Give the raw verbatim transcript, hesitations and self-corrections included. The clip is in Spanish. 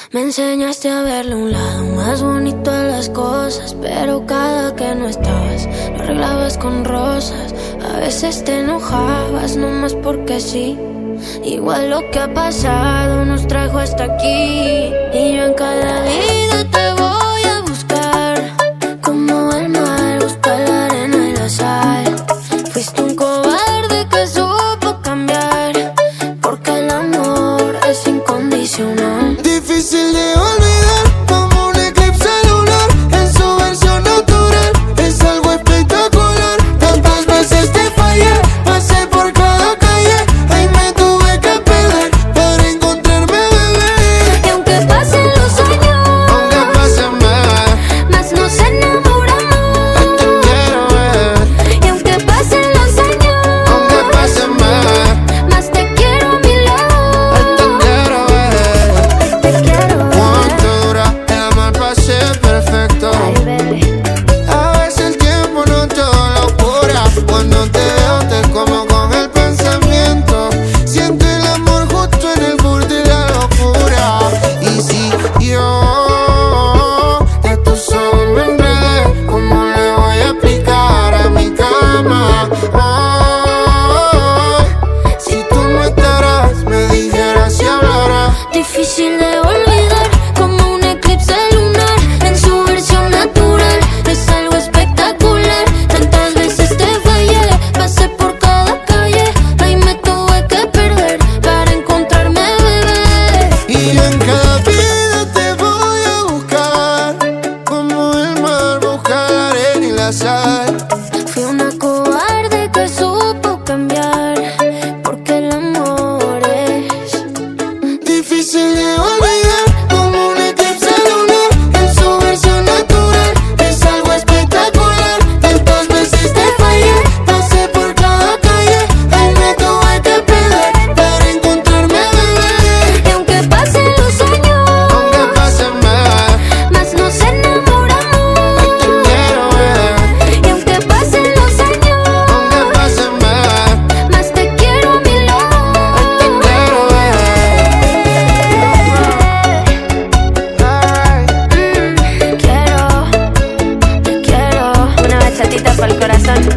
Me enseñaste a verle un lado más bonito a las cosas, pero cada que no estabas lo arreglabas con rosas. A veces te enojabas nomás porque sí. Igual lo que ha pasado nos trajo hasta aquí. Y yo en cada vida te voy a buscar, como el mar busca la arena y la sal. Fuiste un cobarde que supo cambiar, porque el amor es incondicional. Difícil de olvidar, como un eclipse lunar en su versión natural. Es algo espectacular. Tantas veces te fallé, pasé por cada calle, ahí me tuve que perder para encontrarme, bebé. Y aunque pasen los años, aunque pasen más, más nos enamoramos. hoy te quiero ver. Y aunque pasen los años, Aunque pasen más, más te quiero a mi lado. hoy te quiero ver. Te quiero ver. ¿Cuánto dura el amor para ser perfecto? Ay, baby. A veces el tiempo no todo lo cura. Cuando te veo te como con el pensamiento. Siento el amor justo en el borde de la locura. Y si yo de tu sol me enredé, ¿cómo le voy a explicar a mi cama? Ay, si tú no estarás, me dijeras y hablarás. Difícil de olvidar, como un eclipse lunar en su versión natural. Es algo espectacular. Tantas veces te fallé, pasé por cada calle, ahí me tuve que perder para encontrarme, bebé. Y yo en cada vida te voy a buscar, como el mar busca la arena y la sal. Fui una cobarde que supo cambiar, porque el amor es Difícil de olvidar, como un eclipse lunar en su versión natural. Es algo espectacular. Tantas veces te fallé, pasé por cada calle, ahí me tuve que perder para encontrarme, bebé. Y aunque pasen los años, Aunque pasen más, más nos enamoramos. hoy te quiero ver. Y aunque pasen los años, Aunque pasen más, más te quiero a mi lado. hoy te quiero ver. Alright. Mm, quiero, te quiero. Una bachatita para el corazón.